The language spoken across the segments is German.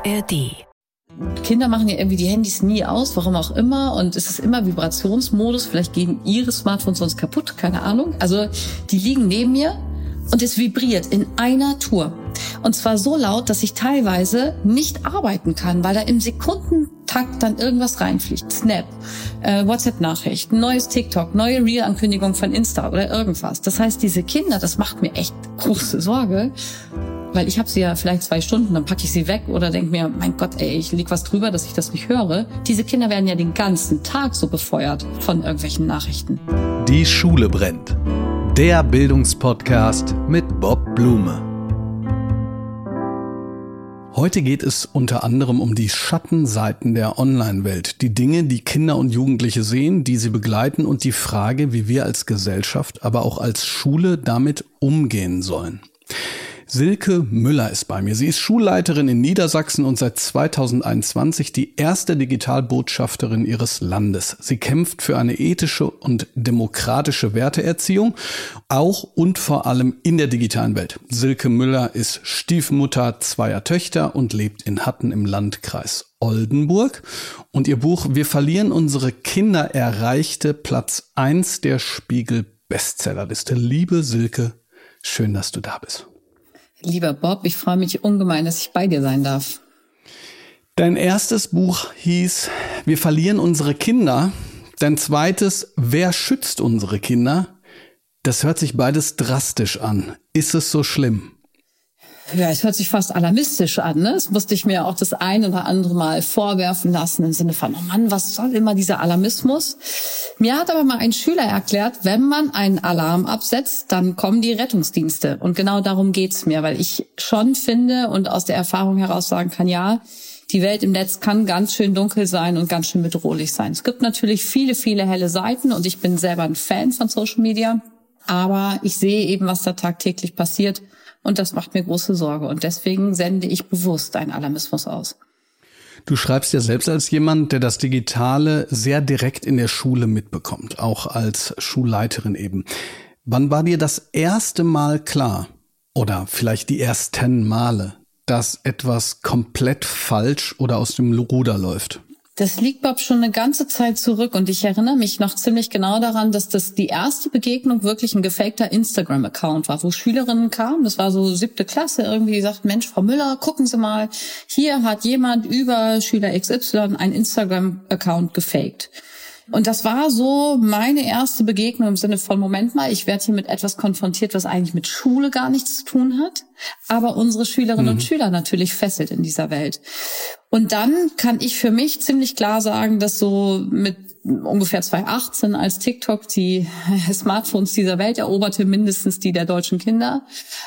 ARD. Kinder machen ja irgendwie die Handys nie aus, warum auch immer. Und es ist immer Vibrationsmodus. Vielleicht gehen ihre Smartphones sonst kaputt, keine Ahnung. Also die liegen neben mir und es vibriert in einer Tour. Und zwar so laut, dass ich teilweise nicht arbeiten kann, weil da im Sekundentakt dann irgendwas reinfliegt. Snap, WhatsApp-Nachricht, neues TikTok, neue Reel-Ankündigung von Insta oder irgendwas. Das heißt, diese Kinder, das macht mir echt große Sorge. Weil ich habe sie ja vielleicht 2 Stunden, dann packe ich sie weg oder denke mir, mein Gott, ich lieg was drüber, dass ich das nicht höre. Diese Kinder werden ja den ganzen Tag so befeuert von irgendwelchen Nachrichten. Die Schule brennt. Der Bildungspodcast mit Bob Blume. Heute geht es unter anderem um die Schattenseiten der Online-Welt, die Dinge, die Kinder und Jugendliche sehen, die sie begleiten und die Frage, wie wir als Gesellschaft, aber auch als Schule damit umgehen sollen. Silke Müller ist bei mir. Sie ist Schulleiterin in Niedersachsen und seit 2021 die erste Digitalbotschafterin ihres Landes. Sie kämpft für eine ethische und demokratische Werteerziehung, auch und vor allem in der digitalen Welt. Silke Müller ist Stiefmutter 2 Töchter und lebt in Hatten im Landkreis Oldenburg. Und ihr Buch Wir verlieren unsere Kinder erreichte Platz 1 der Spiegel-Bestsellerliste. Liebe Silke, schön, dass du da bist. Lieber Bob, ich freue mich ungemein, dass ich bei dir sein darf. Dein erstes Buch hieß Wir verlieren unsere Kinder. Dein zweites Wer schützt unsere Kinder? Das hört sich beides drastisch an. Ist es so schlimm? Ja, es hört sich fast alarmistisch an, ne? Das musste ich mir auch das ein oder andere Mal vorwerfen lassen im Sinne von, oh Mann, was soll immer dieser Alarmismus? Mir hat aber mal ein Schüler erklärt, wenn man einen Alarm absetzt, dann kommen die Rettungsdienste. Und genau darum geht's mir, weil ich schon finde und aus der Erfahrung heraus sagen kann, ja, die Welt im Netz kann ganz schön dunkel sein und ganz schön bedrohlich sein. Es gibt natürlich viele, viele helle Seiten und ich bin selber ein Fan von Social Media, aber ich sehe eben, was da tagtäglich passiert. Und das macht mir große Sorge. Und deswegen sende ich bewusst einen Alarmismus aus. Du schreibst ja selbst als jemand, der das Digitale sehr direkt in der Schule mitbekommt, auch als Schulleiterin eben. Wann war dir das erste Mal klar, oder vielleicht die ersten Male, dass etwas komplett falsch oder aus dem Ruder läuft? Das liegt, Bob, schon eine ganze Zeit zurück und ich erinnere mich noch ziemlich genau daran, dass das die erste Begegnung wirklich ein gefakter Instagram-Account war, wo Schülerinnen kamen, das war so 7. Klasse, irgendwie die sagten, Mensch, Frau Müller, gucken Sie mal, hier hat jemand über Schüler XY einen Instagram-Account gefaked. Und das war so meine erste Begegnung im Sinne von, Moment mal, ich werde hier mit etwas konfrontiert, was eigentlich mit Schule gar nichts zu tun hat, aber unsere Schülerinnen und Schüler natürlich fesselt in dieser Welt. Und dann kann ich für mich ziemlich klar sagen, dass so mit ungefähr 2018, als TikTok die Smartphones dieser Welt eroberte, mindestens die der deutschen Kinder,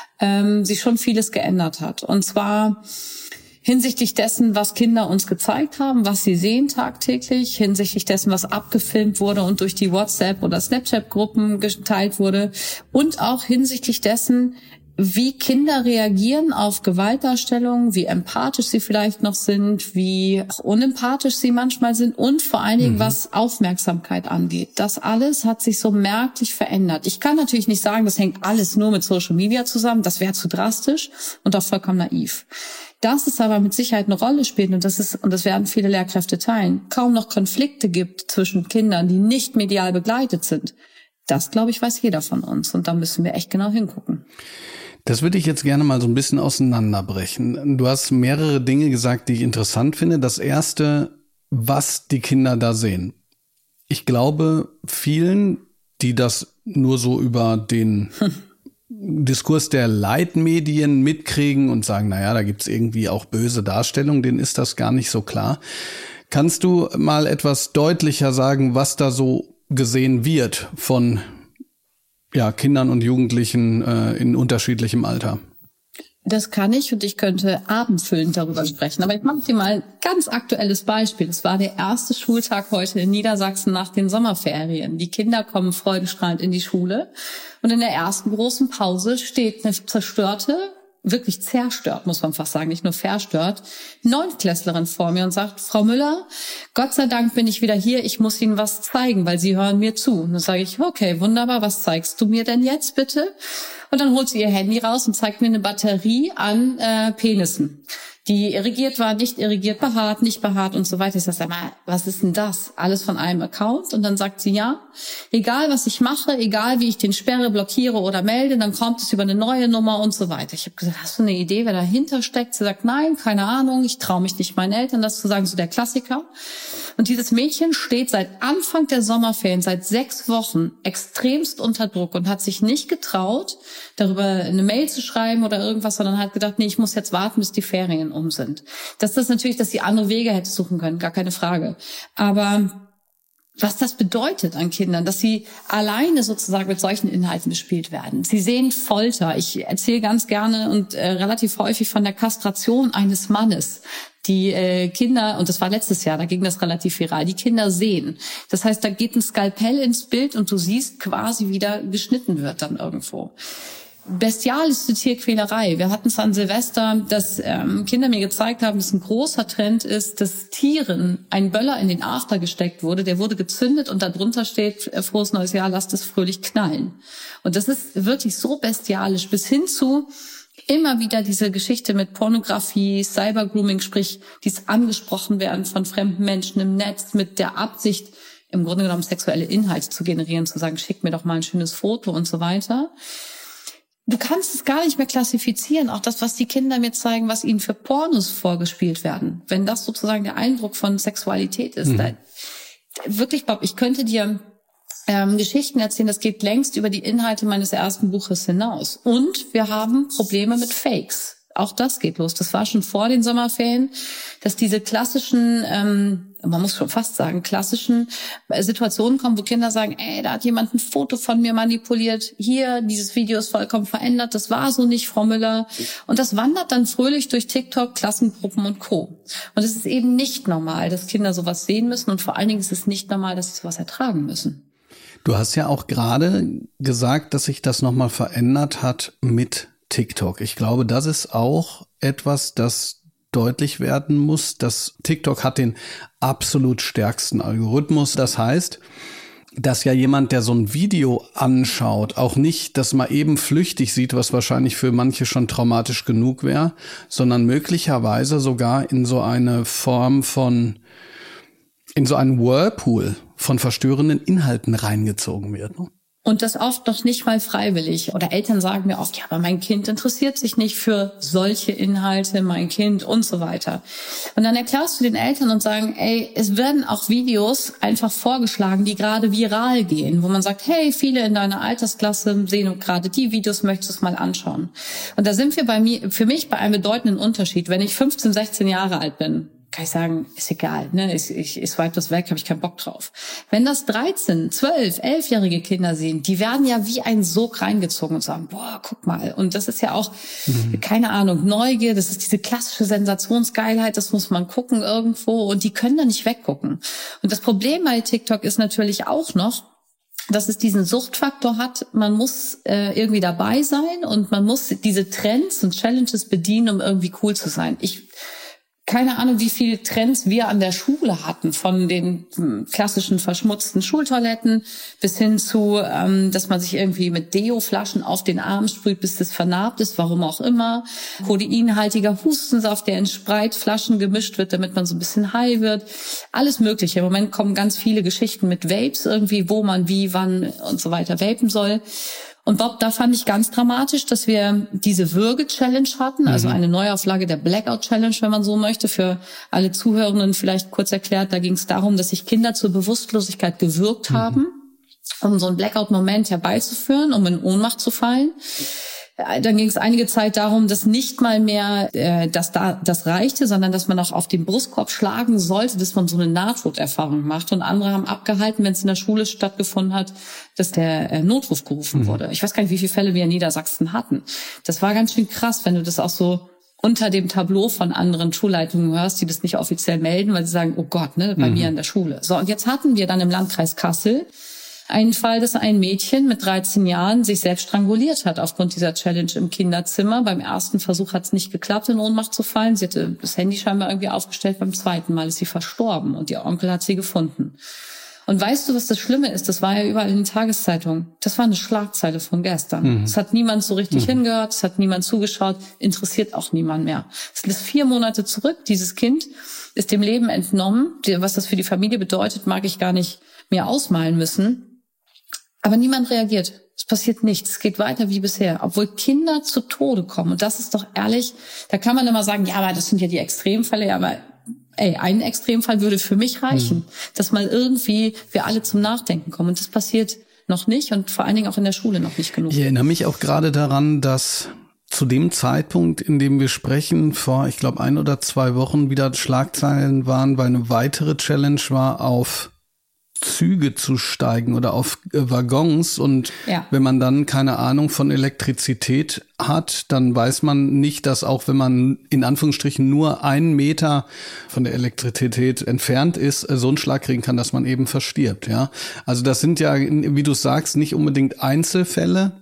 sich schon vieles geändert hat. Und zwar hinsichtlich dessen, was Kinder uns gezeigt haben, was sie sehen tagtäglich, hinsichtlich dessen, was abgefilmt wurde und durch die WhatsApp- oder Snapchat-Gruppen geteilt wurde und auch hinsichtlich dessen, wie Kinder reagieren auf Gewaltdarstellungen, wie empathisch sie vielleicht noch sind, wie unempathisch sie manchmal sind und vor allen Dingen, was Aufmerksamkeit angeht. Das alles hat sich so merklich verändert. Ich kann natürlich nicht sagen, das hängt alles nur mit Social Media zusammen, das wäre zu drastisch und auch vollkommen naiv. Dass es aber mit Sicherheit eine Rolle spielt und das werden viele Lehrkräfte teilen, kaum noch Konflikte gibt zwischen Kindern, die nicht medial begleitet sind. Das, glaube ich, weiß jeder von uns und da müssen wir echt genau hingucken. Das würde ich jetzt gerne mal so ein bisschen auseinanderbrechen. Du hast mehrere Dinge gesagt, die ich interessant finde. Das erste, was die Kinder da sehen. Ich glaube, vielen, die das nur so über den Diskurs der Leitmedien mitkriegen und sagen, naja, da gibt's irgendwie auch böse Darstellungen, denen ist das gar nicht so klar. Kannst du mal etwas deutlicher sagen, was da so gesehen wird von Kindern und Jugendlichen in unterschiedlichem Alter? Das kann ich und ich könnte abendfüllend darüber sprechen. Aber ich mache dir mal ein ganz aktuelles Beispiel. Es war der erste Schultag heute in Niedersachsen nach den Sommerferien. Die Kinder kommen freudestrahlend in die Schule und in der ersten großen Pause steht eine zerstörte, wirklich zerstört, muss man fast sagen, nicht nur verstört, 9-Klässlerin vor mir und sagt, Frau Müller, Gott sei Dank bin ich wieder hier, ich muss Ihnen was zeigen, weil Sie hören mir zu. Und dann sage ich, okay, wunderbar, was zeigst du mir denn jetzt bitte? Und dann holt sie ihr Handy raus und zeigt mir eine Batterie an Penissen. die irrigiert war, nicht irrigiert, behaart, nicht behaart und so weiter. Ich sag mal, was ist denn das? Alles von einem Account? Und dann sagt sie, ja, egal was ich mache, egal wie ich den sperre, blockiere oder melde, dann kommt es über eine neue Nummer und so weiter. Ich habe gesagt, hast du eine Idee, wer dahinter steckt? Sie sagt, nein, keine Ahnung, ich traue mich nicht, meinen Eltern das zu sagen, so der Klassiker. Und dieses Mädchen steht seit Anfang der Sommerferien, seit 6 Wochen extremst unter Druck und hat sich nicht getraut, darüber eine Mail zu schreiben oder irgendwas, sondern hat gedacht, nee, ich muss jetzt warten, bis die Ferien um sind. Das ist natürlich, dass sie andere Wege hätte suchen können, gar keine Frage. Aber was das bedeutet an Kindern, dass sie alleine sozusagen mit solchen Inhalten bespielt werden. Sie sehen Folter. Ich erzähle ganz gerne und relativ häufig von der Kastration eines Mannes. Die Kinder, und das war letztes Jahr, da ging das relativ viral, die Kinder sehen. Das heißt, da geht ein Skalpell ins Bild und du siehst quasi, wie da geschnitten wird dann irgendwo. Bestialischste Tierquälerei. Wir hatten es an Silvester, dass Kinder mir gezeigt haben, dass ein großer Trend ist, dass Tieren ein Böller in den After gesteckt wurde. Der wurde gezündet und darunter steht, frohes neues Jahr, lasst es fröhlich knallen. Und das ist wirklich so bestialisch, bis hin zu immer wieder diese Geschichte mit Pornografie, Cybergrooming, sprich, dies angesprochen werden von fremden Menschen im Netz mit der Absicht, im Grunde genommen sexuelle Inhalte zu generieren, zu sagen, schick mir doch mal ein schönes Foto und so weiter. Du kannst es gar nicht mehr klassifizieren, auch das, was die Kinder mir zeigen, was ihnen für Pornos vorgespielt werden. Wenn das sozusagen der Eindruck von Sexualität ist. Da, wirklich, Bob, ich könnte dir Geschichten erzählen, das geht längst über die Inhalte meines ersten Buches hinaus. Und wir haben Probleme mit Fakes. Auch das geht los. Das war schon vor den Sommerferien, dass diese klassischen, man muss schon fast sagen, klassischen Situationen kommen, wo Kinder sagen, ey, da hat jemand ein Foto von mir manipuliert. Hier, dieses Video ist vollkommen verändert. Das war so nicht, Frau Müller. Und das wandert dann fröhlich durch TikTok, Klassengruppen und Co. Und es ist eben nicht normal, dass Kinder sowas sehen müssen. Und vor allen Dingen ist es nicht normal, dass sie sowas ertragen müssen. Du hast ja auch gerade gesagt, dass sich das nochmal verändert hat mit TikTok. Ich glaube, das ist auch etwas, das deutlich werden muss, dass TikTok hat den absolut stärksten Algorithmus. Das heißt, dass ja jemand, der so ein Video anschaut, auch nicht das mal eben flüchtig sieht, was wahrscheinlich für manche schon traumatisch genug wäre, sondern möglicherweise sogar in so eine Form von, in so einen Whirlpool von verstörenden Inhalten reingezogen wird. Ne? Und das oft noch nicht mal freiwillig. Oder Eltern sagen mir oft, ja, aber mein Kind interessiert sich nicht für solche Inhalte, mein Kind und so weiter. Und dann erklärst du den Eltern und sagen, ey, es werden auch Videos einfach vorgeschlagen, die gerade viral gehen, wo man sagt, hey, viele in deiner Altersklasse sehen gerade die Videos, möchtest du es mal anschauen? Und da sind wir für mich bei einem bedeutenden Unterschied. Wenn ich 15, 16 Jahre alt bin, kann ich sagen, ist egal, ne? Ich swipe das weg, habe ich keinen Bock drauf. Wenn das 13, 12, 11-jährige Kinder sehen, die werden ja wie ein Sog reingezogen und sagen, boah, guck mal. Und das ist ja auch, keine Ahnung, Neugier, das ist diese klassische Sensationsgeilheit, das muss man gucken irgendwo und die können da nicht weggucken. Und das Problem bei TikTok ist natürlich auch noch, dass es diesen Suchtfaktor hat, man muss irgendwie dabei sein und man muss diese Trends und Challenges bedienen, um irgendwie cool zu sein. Keine Ahnung, wie viele Trends wir an der Schule hatten, von den klassischen verschmutzten Schultoiletten bis hin zu, dass man sich irgendwie mit Deo-Flaschen auf den Arm sprüht, bis das vernarbt ist, warum auch immer. Kodeinhaltiger Hustensaft, der in Spreitflaschen gemischt wird, damit man so ein bisschen high wird. Alles Mögliche. Im Moment kommen ganz viele Geschichten mit Vapes irgendwie, wo man wie, wann und so weiter vapen soll. Und Bob, da fand ich ganz dramatisch, dass wir diese Würge-Challenge hatten, also eine Neuauflage der Blackout-Challenge, wenn man so möchte, für alle Zuhörenden vielleicht kurz erklärt. Da ging es darum, dass sich Kinder zur Bewusstlosigkeit gewürgt haben, um so einen Blackout-Moment herbeizuführen, um in Ohnmacht zu fallen. Dann ging es einige Zeit darum, dass nicht mal mehr das reichte, sondern dass man auch auf den Brustkorb schlagen sollte, dass man so eine Nahtoderfahrung macht. Und andere haben abgehalten, wenn es in der Schule stattgefunden hat, dass der Notruf gerufen wurde. Ich weiß gar nicht, wie viele Fälle wir in Niedersachsen hatten. Das war ganz schön krass, wenn du das auch so unter dem Tableau von anderen Schulleitungen hörst, die das nicht offiziell melden, weil sie sagen, oh Gott, ne, bei mir in der Schule. So, und jetzt hatten wir dann im Landkreis Kassel einen Fall, dass ein Mädchen mit 13 Jahren sich selbst stranguliert hat aufgrund dieser Challenge im Kinderzimmer. Beim ersten Versuch hat es nicht geklappt, in Ohnmacht zu fallen. Sie hatte das Handy scheinbar irgendwie aufgestellt. Beim zweiten Mal ist sie verstorben und ihr Onkel hat sie gefunden. Und weißt du, was das Schlimme ist? Das war ja überall in den Tageszeitungen. Das war eine Schlagzeile von gestern. Es hat niemand so richtig hingehört, es hat niemand zugeschaut, interessiert auch niemand mehr. Es ist 4 Monate zurück, dieses Kind ist dem Leben entnommen. Was das für die Familie bedeutet, mag ich gar nicht mehr ausmalen müssen. Aber niemand reagiert. Es passiert nichts. Es geht weiter wie bisher, obwohl Kinder zu Tode kommen. Und das ist doch ehrlich, da kann man immer sagen, ja, aber das sind ja die Extremfälle. Ja, aber ein Extremfall würde für mich reichen, dass mal irgendwie wir alle zum Nachdenken kommen. Und das passiert noch nicht und vor allen Dingen auch in der Schule noch nicht genug. Ich erinnere mich auch gerade daran, dass zu dem Zeitpunkt, in dem wir sprechen, vor, ich glaube, 1 oder 2 Wochen wieder Schlagzeilen waren, weil eine weitere Challenge war, auf Züge zu steigen oder auf Waggons. Und wenn man dann keine Ahnung von Elektrizität hat, dann weiß man nicht, dass auch wenn man in Anführungsstrichen nur 1 Meter von der Elektrizität entfernt ist, so einen Schlag kriegen kann, dass man eben verstirbt. Ja, also das sind ja, wie du sagst, nicht unbedingt Einzelfälle,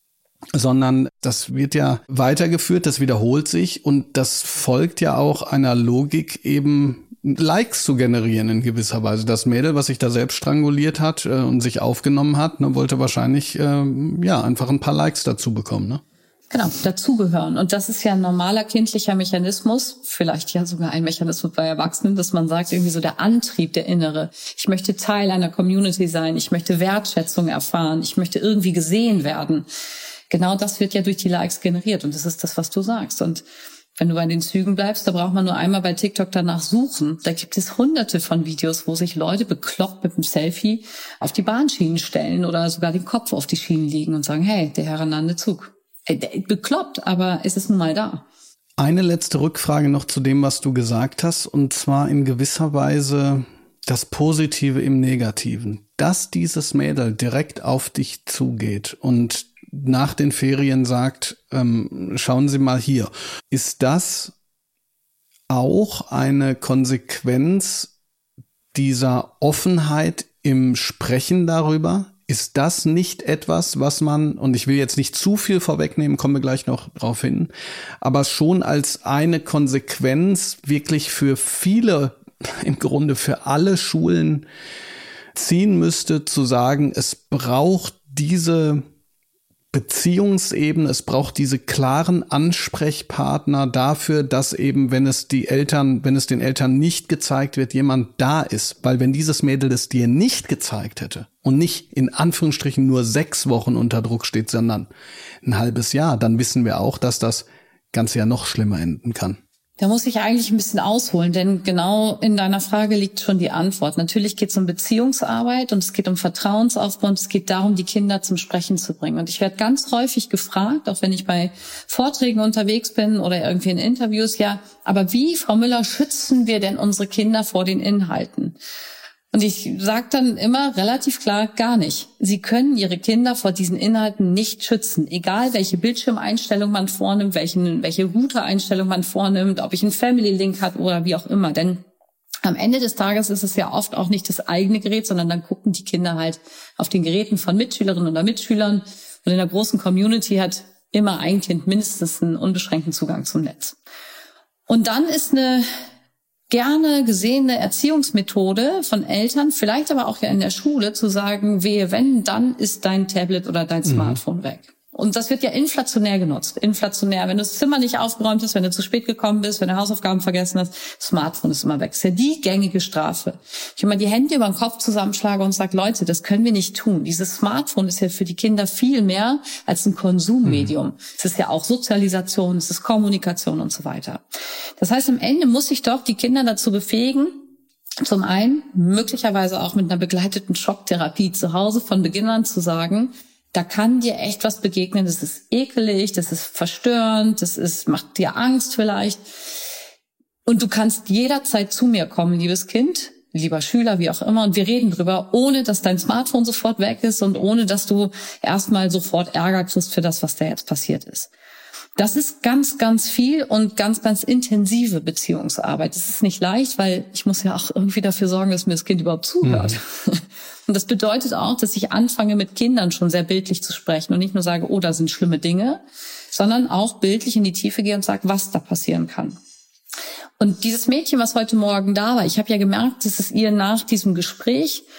sondern das wird ja weitergeführt, das wiederholt sich und das folgt ja auch einer Logik, eben Likes zu generieren in gewisser Weise. Das Mädel, was sich da selbst stranguliert hat und sich aufgenommen hat, wollte wahrscheinlich einfach ein paar Likes dazu bekommen, ne? Genau, dazugehören. Und das ist ja ein normaler kindlicher Mechanismus, vielleicht ja sogar ein Mechanismus bei Erwachsenen, dass man sagt, irgendwie so der Antrieb, der Innere. Ich möchte Teil einer Community sein, ich möchte Wertschätzung erfahren, ich möchte irgendwie gesehen werden. Genau das wird ja durch die Likes generiert und das ist das, was du sagst. Und wenn du bei den Zügen bleibst, da braucht man nur einmal bei TikTok danach suchen. Da gibt es hunderte von Videos, wo sich Leute bekloppt mit einem Selfie auf die Bahnschienen stellen oder sogar den Kopf auf die Schienen legen und sagen, hey, der herannahende Zug. Bekloppt, aber es ist nun mal da. Eine letzte Rückfrage noch zu dem, was du gesagt hast, und zwar in gewisser Weise das Positive im Negativen. Dass dieses Mädel direkt auf dich zugeht und nach den Ferien sagt, schauen Sie mal hier. Ist das auch eine Konsequenz dieser Offenheit im Sprechen darüber? Ist das nicht etwas, was man, und ich will jetzt nicht zu viel vorwegnehmen, kommen wir gleich noch drauf hin, aber schon als eine Konsequenz wirklich für viele, im Grunde für alle Schulen ziehen müsste, zu sagen, es braucht diese Beziehungsebene, es braucht diese klaren Ansprechpartner dafür, dass eben, wenn es den Eltern nicht gezeigt wird, jemand da ist. Weil wenn dieses Mädel es dir nicht gezeigt hätte und nicht in Anführungsstrichen nur 6 Wochen unter Druck steht, sondern ein halbes Jahr, dann wissen wir auch, dass das Ganze ja noch schlimmer enden kann. Da muss ich eigentlich ein bisschen ausholen, denn genau in deiner Frage liegt schon die Antwort. Natürlich geht es um Beziehungsarbeit und es geht um Vertrauensaufbau und es geht darum, die Kinder zum Sprechen zu bringen. Und ich werde ganz häufig gefragt, auch wenn ich bei Vorträgen unterwegs bin oder irgendwie in Interviews, ja, aber wie, Frau Müller, schützen wir denn unsere Kinder vor den Inhalten? Und ich sage dann immer relativ klar, gar nicht. Sie können Ihre Kinder vor diesen Inhalten nicht schützen. Egal, welche Bildschirmeinstellung man vornimmt, welche Router-Einstellung man vornimmt, ob ich einen Family-Link habe oder wie auch immer. Denn am Ende des Tages ist es ja oft auch nicht das eigene Gerät, sondern dann gucken die Kinder halt auf den Geräten von Mitschülerinnen oder Mitschülern. Und in der großen Community hat immer ein Kind mindestens einen unbeschränkten Zugang zum Netz. Und dann ist eine gerne gesehene Erziehungsmethode von Eltern, vielleicht aber auch ja in der Schule, zu sagen, wehe, wenn, dann ist dein Tablet oder dein Smartphone weg. Und das wird ja inflationär genutzt. Inflationär, wenn du das Zimmer nicht aufgeräumt hast, wenn du zu spät gekommen bist, wenn du Hausaufgaben vergessen hast, Smartphone ist immer weg. Das ist ja die gängige Strafe. Ich immer die Hände über den Kopf zusammenschlage und sage, Leute, das können wir nicht tun. Dieses Smartphone ist ja für die Kinder viel mehr als ein Konsummedium. Es ist ja auch Sozialisation, es ist Kommunikation und so weiter. Das heißt, am Ende muss ich doch die Kinder dazu befähigen, zum einen möglicherweise auch mit einer begleiteten Schocktherapie zu Hause von Beginn an zu sagen, da kann dir echt was begegnen, das ist ekelig, das ist verstörend, macht dir Angst vielleicht. Und du kannst jederzeit zu mir kommen, liebes Kind, lieber Schüler, wie auch immer, und wir reden drüber, ohne dass dein Smartphone sofort weg ist und ohne dass du erstmal sofort Ärger kriegst für das, was da jetzt passiert ist. Das ist ganz, ganz viel und ganz, ganz intensive Beziehungsarbeit. Das ist nicht leicht, weil ich muss ja auch irgendwie dafür sorgen, dass mir das Kind überhaupt zuhört. Und das bedeutet auch, dass ich anfange, mit Kindern schon sehr bildlich zu sprechen und nicht nur sage, oh, da sind schlimme Dinge, sondern auch bildlich in die Tiefe gehe und sage, was da passieren kann. Und dieses Mädchen, was heute Morgen da war, ich habe ja gemerkt, dass es ihr nach diesem Gespräch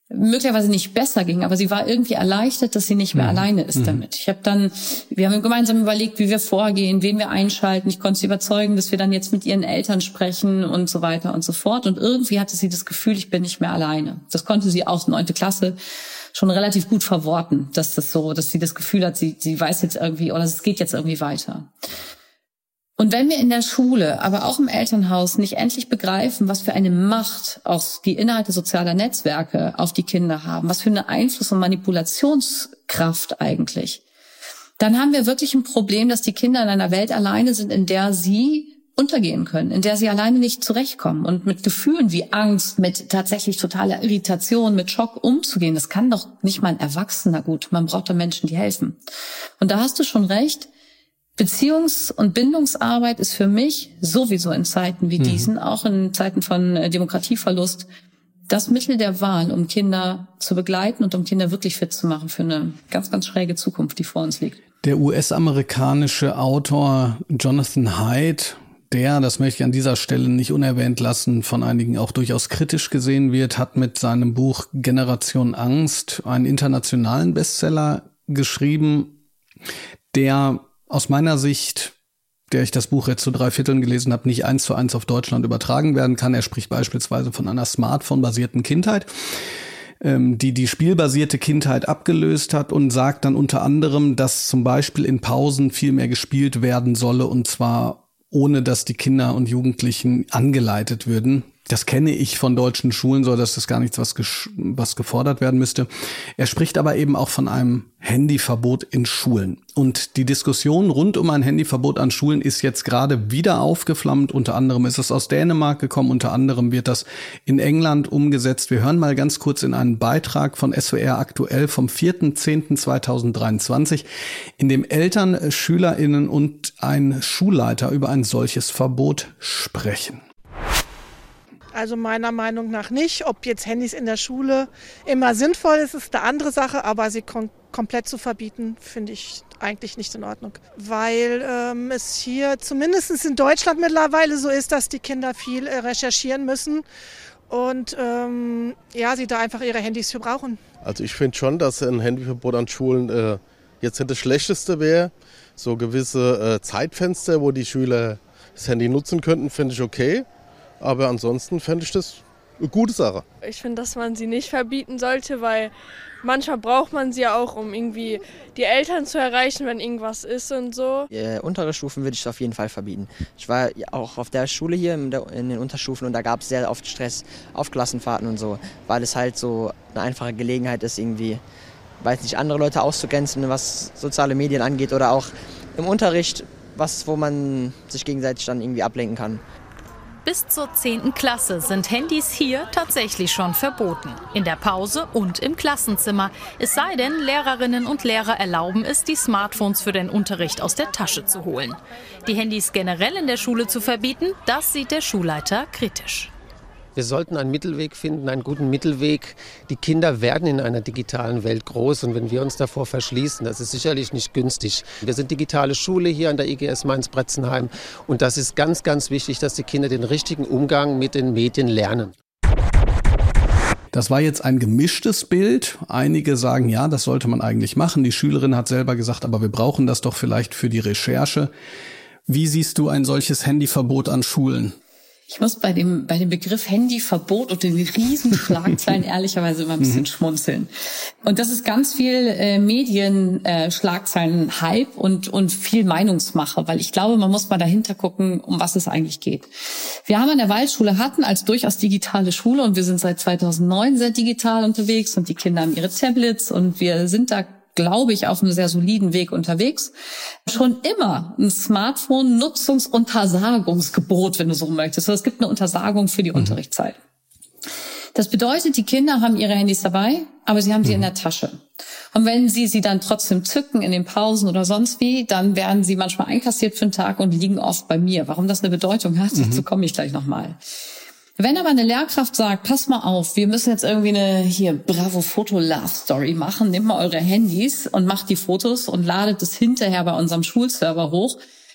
möglicherweise nicht besser ging, aber sie war irgendwie erleichtert, dass sie nicht mehr alleine ist damit. Wir haben gemeinsam überlegt, wie wir vorgehen, wen wir einschalten. Ich konnte sie überzeugen, dass wir dann jetzt mit ihren Eltern sprechen und so weiter und so fort. Und irgendwie hatte sie das Gefühl, ich bin nicht mehr alleine. Das konnte sie auch 9. Klasse schon relativ gut verworten, dass sie das Gefühl hat, sie weiß jetzt irgendwie, oder es geht jetzt irgendwie weiter. Und wenn wir in der Schule, aber auch im Elternhaus nicht endlich begreifen, was für eine Macht auch die Inhalte sozialer Netzwerke auf die Kinder haben, was für eine Einfluss- und Manipulationskraft eigentlich, dann haben wir wirklich ein Problem, dass die Kinder in einer Welt alleine sind, in der sie untergehen können, in der sie alleine nicht zurechtkommen und mit Gefühlen wie Angst, mit tatsächlich totaler Irritation, mit Schock umzugehen. Das kann doch nicht mal ein Erwachsener gut. Man braucht da Menschen, die helfen. Und da hast du schon recht. Beziehungs- und Bindungsarbeit ist für mich sowieso in Zeiten wie diesen, auch in Zeiten von Demokratieverlust, das Mittel der Wahl, um Kinder zu begleiten und um Kinder wirklich fit zu machen für eine ganz, ganz schräge Zukunft, die vor uns liegt. Der US-amerikanische Autor Jonathan Haidt, der, das möchte ich an dieser Stelle nicht unerwähnt lassen, von einigen auch durchaus kritisch gesehen wird, hat mit seinem Buch Generation Angst einen internationalen Bestseller geschrieben, der aus meiner Sicht, der ich das Buch jetzt zu 3/4 gelesen habe, nicht 1:1 auf Deutschland übertragen werden kann. Er spricht beispielsweise von einer Smartphone-basierten Kindheit, die spielbasierte Kindheit abgelöst hat, und sagt dann unter anderem, dass zum Beispiel in Pausen viel mehr gespielt werden solle, und zwar ohne dass die Kinder und Jugendlichen angeleitet würden. Das kenne ich von deutschen Schulen, so dass das gar nichts, was gefordert werden müsste. Er spricht aber eben auch von einem Handyverbot in Schulen. Und die Diskussion rund um ein Handyverbot an Schulen ist jetzt gerade wieder aufgeflammt. Unter anderem ist es aus Dänemark gekommen, unter anderem wird das in England umgesetzt. Wir hören mal ganz kurz in einen Beitrag von SWR aktuell vom 4.10.2023, in dem Eltern, SchülerInnen und ein Schulleiter über ein solches Verbot sprechen. Also meiner Meinung nach nicht. Ob jetzt Handys in der Schule immer sinnvoll ist, ist eine andere Sache, aber sie komplett zu verbieten, finde ich eigentlich nicht in Ordnung. Weil es hier zumindest in Deutschland mittlerweile so ist, dass die Kinder viel recherchieren müssen und sie da einfach ihre Handys für brauchen. Also ich finde schon, dass ein Handyverbot an Schulen jetzt nicht das Schlechteste wäre. So gewisse Zeitfenster, wo die Schüler das Handy nutzen könnten, finde ich okay. Aber ansonsten fände ich das eine gute Sache. Ich finde, dass man sie nicht verbieten sollte, weil manchmal braucht man sie ja auch, um irgendwie die Eltern zu erreichen, wenn irgendwas ist und so. Untere Stufen würde ich auf jeden Fall verbieten. Ich war auch auf der Schule hier in den Unterstufen und da gab es sehr oft Stress auf Klassenfahrten und so, weil es halt so eine einfache Gelegenheit ist, irgendwie, weiß nicht, andere Leute auszugrenzen, was soziale Medien angeht oder auch im Unterricht, wo man sich gegenseitig dann irgendwie ablenken kann. Bis zur 10. Klasse sind Handys hier tatsächlich schon verboten. In der Pause und im Klassenzimmer. Es sei denn, Lehrerinnen und Lehrer erlauben es, die Smartphones für den Unterricht aus der Tasche zu holen. Die Handys generell in der Schule zu verbieten, das sieht der Schulleiter kritisch. Wir sollten einen Mittelweg finden, einen guten Mittelweg. Die Kinder werden in einer digitalen Welt groß und wenn wir uns davor verschließen, das ist sicherlich nicht günstig. Wir sind digitale Schule hier an der IGS Mainz-Bretzenheim und das ist ganz, ganz wichtig, dass die Kinder den richtigen Umgang mit den Medien lernen. Das war jetzt ein gemischtes Bild. Einige sagen, ja, das sollte man eigentlich machen. Die Schülerin hat selber gesagt, aber wir brauchen das doch vielleicht für die Recherche. Wie siehst du ein solches Handyverbot an Schulen? Ich muss bei dem Begriff Handyverbot und den Riesenschlagzeilen ehrlicherweise immer ein bisschen schmunzeln. Und das ist ganz viel Medien-Schlagzeilen-Hype und viel Meinungsmache, weil ich glaube, man muss mal dahinter gucken, um was es eigentlich geht. Wir haben an der Waldschule Hatten als durchaus digitale Schule und wir sind seit 2009 sehr digital unterwegs und die Kinder haben ihre Tablets und wir sind da, glaube ich, auf einem sehr soliden Weg unterwegs. Schon immer ein Smartphone-Nutzungsuntersagungsgebot, wenn du so möchtest. Es gibt eine Untersagung für die Unterrichtszeit. Das bedeutet, die Kinder haben ihre Handys dabei, aber sie haben sie in der Tasche. Und wenn sie dann trotzdem zücken in den Pausen oder sonst wie, dann werden sie manchmal einkassiert für einen Tag und liegen oft bei mir. Warum das eine Bedeutung hat, dazu komme ich gleich nochmal. Wenn aber eine Lehrkraft sagt, pass mal auf, wir müssen jetzt irgendwie eine Bravo-Foto-Love-Story machen, nehmt mal eure Handys und macht die Fotos und ladet es hinterher bei unserem Schulserver hoch,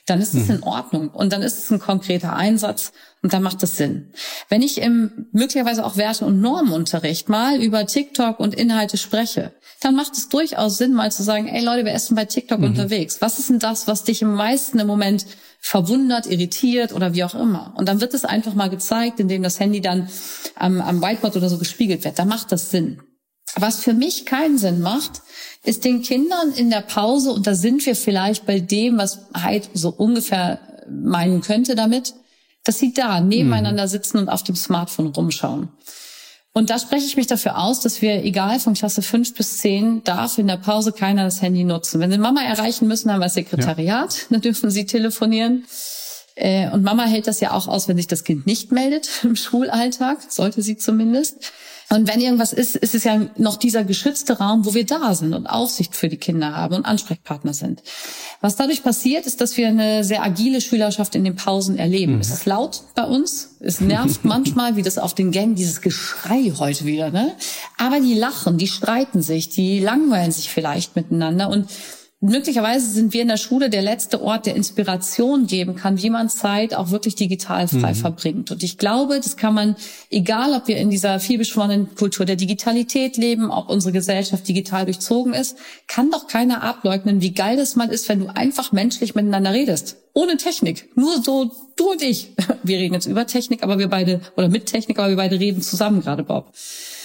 dann ist es in Ordnung und dann ist es ein konkreter Einsatz und dann macht es Sinn. Wenn ich im möglicherweise auch Werte- und Normenunterricht mal über TikTok und Inhalte spreche, dann macht es durchaus Sinn, mal zu sagen, ey Leute, wer ist denn bei TikTok unterwegs? Was ist denn das, was dich am meisten im Moment verwundert, irritiert oder wie auch immer? Und dann wird es einfach mal gezeigt, indem das Handy dann am Whiteboard oder so gespiegelt wird. Da macht das Sinn. Was für mich keinen Sinn macht, ist den Kindern in der Pause, und da sind wir vielleicht bei dem, was Heid so ungefähr meinen könnte damit, dass sie da nebeneinander sitzen und auf dem Smartphone rumschauen. Und da spreche ich mich dafür aus, dass wir, egal von Klasse 5 bis 10, darf in der Pause keiner das Handy nutzen. Wenn sie Mama erreichen müssen, haben wir das Sekretariat, dann dürfen sie telefonieren. Und Mama hält das ja auch aus, wenn sich das Kind nicht meldet im Schulalltag, sollte sie zumindest. Und wenn irgendwas ist, ist es ja noch dieser geschützte Raum, wo wir da sind und Aufsicht für die Kinder haben und Ansprechpartner sind. Was dadurch passiert, ist, dass wir eine sehr agile Schülerschaft in den Pausen erleben. Es ist laut bei uns, es nervt manchmal, wie das auf den Gängen, dieses Geschrei heute wieder, ne? Aber die lachen, die streiten sich, die langweilen sich vielleicht miteinander und möglicherweise sind wir in der Schule der letzte Ort, der Inspiration geben kann, wie man Zeit auch wirklich digital frei verbringt. Und ich glaube, das kann man, egal ob wir in dieser vielbeschworenen Kultur der Digitalität leben, ob unsere Gesellschaft digital durchzogen ist, kann doch keiner ableugnen, wie geil das mal ist, wenn du einfach menschlich miteinander redest. Ohne Technik. Nur so, du und ich. Wir reden jetzt über Technik, aber wir beide, oder mit Technik, aber wir beide reden zusammen gerade, Bob.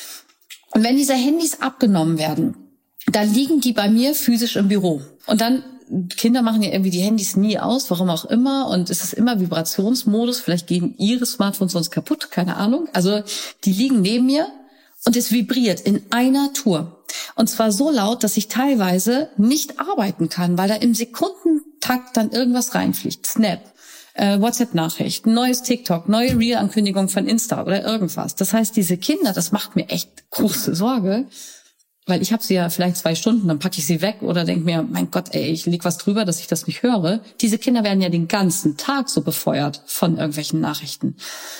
Und wenn diese Handys abgenommen werden, dann liegen die bei mir physisch im Büro. Und dann, Kinder machen ja irgendwie die Handys nie aus, warum auch immer. Und es ist immer Vibrationsmodus. Vielleicht gehen ihre Smartphones sonst kaputt, keine Ahnung. Also die liegen neben mir und es vibriert in einer Tour. Und zwar so laut, dass ich teilweise nicht arbeiten kann, weil da im Sekundentakt dann irgendwas reinfliegt. Snap, WhatsApp-Nachricht, neues TikTok, neue Reel-Ankündigung von Insta oder irgendwas. Das heißt, diese Kinder, das macht mir echt große Sorge. Weil ich habe sie ja vielleicht 2 Stunden, dann packe ich sie weg oder denke mir, mein Gott, ey, ich leg was drüber, dass ich das nicht höre. Diese Kinder werden ja den ganzen Tag so befeuert von irgendwelchen Nachrichten.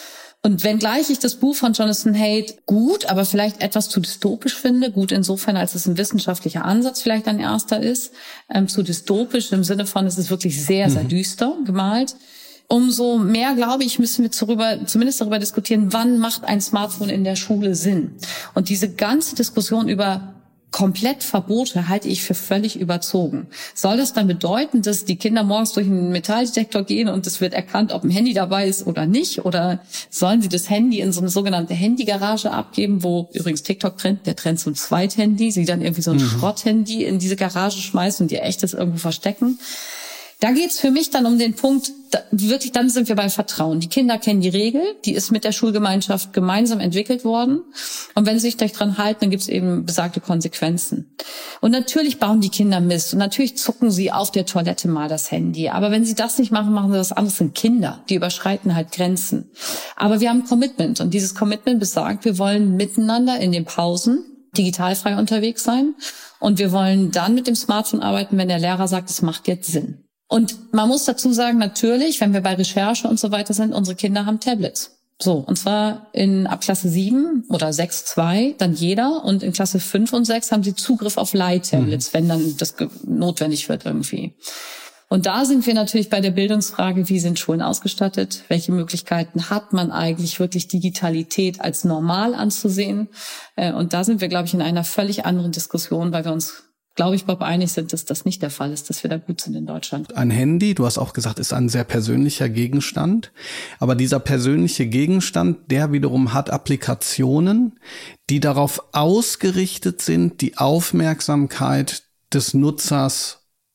Und wenngleich ich das Buch von Jonathan Haidt gut, aber vielleicht etwas zu dystopisch finde, gut insofern, als es ein wissenschaftlicher Ansatz vielleicht ein erster ist, zu dystopisch im Sinne von, es ist wirklich sehr, sehr düster gemalt. Umso mehr, glaube ich, müssen wir zumindest darüber diskutieren, wann macht ein Smartphone in der Schule Sinn. Und diese ganze Diskussion über komplett Verbote halte ich für völlig überzogen. Soll das dann bedeuten, dass die Kinder morgens durch einen Metalldetektor gehen und es wird erkannt, ob ein Handy dabei ist oder nicht? Oder sollen sie das Handy in so eine sogenannte Handygarage abgeben, wo übrigens TikTok der trennt so ein Zweithandy, sie dann irgendwie so ein Schrotthandy in diese Garage schmeißen und ihr echtes irgendwo verstecken? Da geht's für mich dann um den Punkt, wirklich, dann sind wir bei Vertrauen. Die Kinder kennen die Regel, die ist mit der Schulgemeinschaft gemeinsam entwickelt worden. Und wenn sie sich gleich dran halten, dann gibt's eben besagte Konsequenzen. Und natürlich bauen die Kinder Mist und natürlich zucken sie auf der Toilette mal das Handy. Aber wenn sie das nicht machen, machen sie was anderes. Das sind Kinder, die überschreiten halt Grenzen. Aber wir haben Commitment und dieses Commitment besagt, wir wollen miteinander in den Pausen digitalfrei unterwegs sein und wir wollen dann mit dem Smartphone arbeiten, wenn der Lehrer sagt, es macht jetzt Sinn. Und man muss dazu sagen, natürlich, wenn wir bei Recherche und so weiter sind, unsere Kinder haben Tablets. So, und zwar ab Klasse 7 oder 6.2 dann jeder und in Klasse 5 und 6 haben sie Zugriff auf Leihtablets, wenn dann das notwendig wird irgendwie. Und da sind wir natürlich bei der Bildungsfrage, wie sind Schulen ausgestattet? Welche Möglichkeiten hat man eigentlich wirklich Digitalität als normal anzusehen? Und da sind wir, glaube ich, in einer völlig anderen Diskussion, weil wir uns, glaube ich, Bob, einig sind, dass das nicht der Fall ist, dass wir da gut sind in Deutschland. Ein Handy, du hast auch gesagt, ist ein sehr persönlicher Gegenstand. Aber dieser persönliche Gegenstand, der wiederum hat Applikationen, die darauf ausgerichtet sind, die Aufmerksamkeit des Nutzers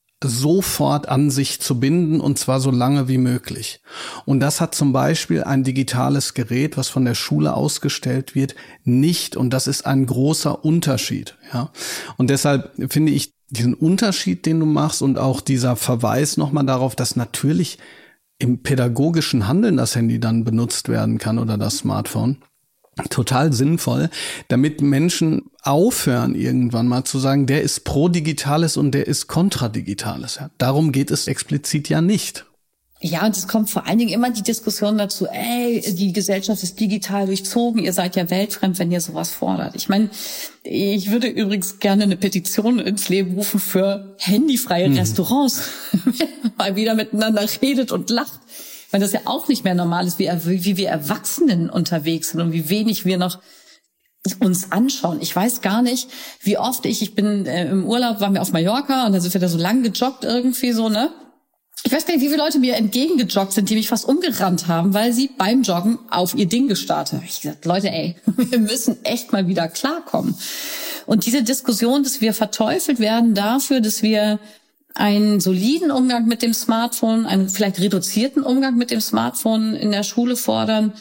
sofort an sich zu binden und zwar so lange wie möglich. Und das hat zum Beispiel ein digitales Gerät, was von der Schule ausgestellt wird, nicht. Und das ist ein großer Unterschied. Ja. Und deshalb finde ich diesen Unterschied, den du machst und auch dieser Verweis nochmal darauf, dass natürlich im pädagogischen Handeln das Handy dann benutzt werden kann oder das Smartphone, total sinnvoll, damit Menschen aufhören, irgendwann mal zu sagen, der ist pro Digitales und der ist kontra Digitales. Ja, darum geht es explizit ja nicht. Ja, und es kommt vor allen Dingen immer die Diskussion dazu, die Gesellschaft ist digital durchzogen, ihr seid ja weltfremd, wenn ihr sowas fordert. Ich meine, ich würde übrigens gerne eine Petition ins Leben rufen für handyfreie Restaurants, wenn man mal wieder miteinander redet und lacht. Weil das ja auch nicht mehr normal ist, wie wir Erwachsenen unterwegs sind und wie wenig wir noch uns anschauen. Ich weiß gar nicht, wie oft ich bin im Urlaub, waren wir auf Mallorca und da sind wir da so lang gejoggt irgendwie so, ne? Ich weiß gar nicht, wie viele Leute mir entgegengejoggt sind, die mich fast umgerannt haben, weil sie beim Joggen auf ihr Ding gestartet haben. Ich gesagt, Leute, wir müssen echt mal wieder klarkommen. Und diese Diskussion, dass wir verteufelt werden dafür, dass wir einen soliden Umgang mit dem Smartphone, einen vielleicht reduzierten Umgang mit dem Smartphone in der Schule fordern,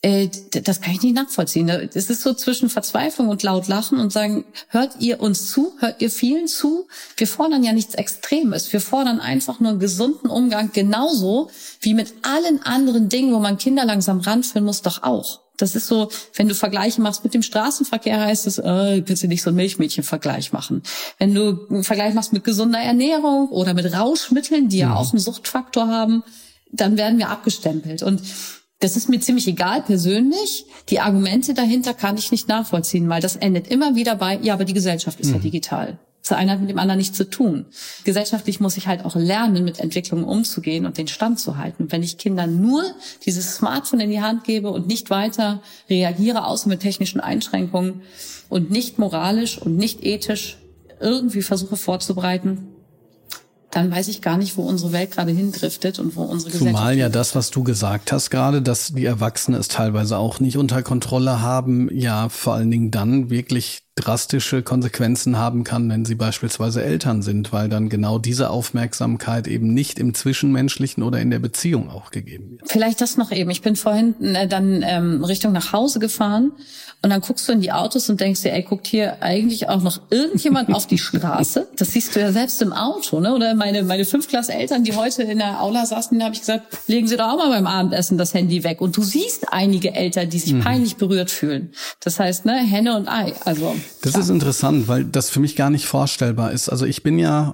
das kann ich nicht nachvollziehen. Es ist so zwischen Verzweiflung und laut lachen und sagen, hört ihr uns zu? Hört ihr vielen zu? Wir fordern ja nichts Extremes. Wir fordern einfach nur einen gesunden Umgang, genauso wie mit allen anderen Dingen, wo man Kinder langsam ranführen muss, doch auch. Das ist so, wenn du Vergleiche machst mit dem Straßenverkehr, heißt es, kannst du nicht so einen Milchmädchen-Vergleich machen. Wenn du einen Vergleich machst mit gesunder Ernährung oder mit Rauschmitteln, die ja auch einen Suchtfaktor haben, dann werden wir abgestempelt. Und das ist mir ziemlich egal persönlich. Die Argumente dahinter kann ich nicht nachvollziehen, weil das endet immer wieder bei, ja, aber die Gesellschaft ist ja digital. Das eine hat mit dem anderen nichts zu tun. Gesellschaftlich muss ich halt auch lernen, mit Entwicklungen umzugehen und den Stand zu halten. Und wenn ich Kindern nur dieses Smartphone in die Hand gebe und nicht weiter reagiere, außer mit technischen Einschränkungen und nicht moralisch und nicht ethisch irgendwie versuche vorzubereiten, dann weiß ich gar nicht, wo unsere Welt gerade hindriftet und wo unsere Gesellschaft. Zumal ja das, was du gesagt hast gerade, dass die Erwachsenen es teilweise auch nicht unter Kontrolle haben, ja vor allen Dingen dann wirklich drastische Konsequenzen haben kann, wenn sie beispielsweise Eltern sind, weil dann genau diese Aufmerksamkeit eben nicht im Zwischenmenschlichen oder in der Beziehung auch gegeben wird. Vielleicht das noch eben. Ich bin vorhin dann Richtung nach Hause gefahren und dann guckst du in die Autos und denkst dir, guckt hier eigentlich auch noch irgendjemand auf die Straße? Das siehst du ja selbst im Auto, ne? Oder meine 5-Klasse-Eltern, die heute in der Aula saßen, da habe ich gesagt, legen Sie doch auch mal beim Abendessen das Handy weg. Und du siehst einige Eltern, die sich peinlich berührt fühlen. Das heißt, ne, Henne und Ei, also. Das ist interessant, weil das für mich gar nicht vorstellbar ist. Also ich bin ja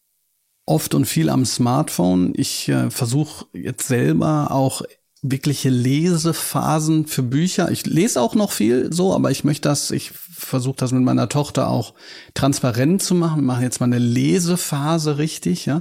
oft und viel am Smartphone. Ich versuche jetzt selber auch wirkliche Lesephasen für Bücher. Ich lese auch noch viel so, aber ich versuche das mit meiner Tochter auch transparent zu machen. Wir machen jetzt mal eine Lesephase richtig, ja.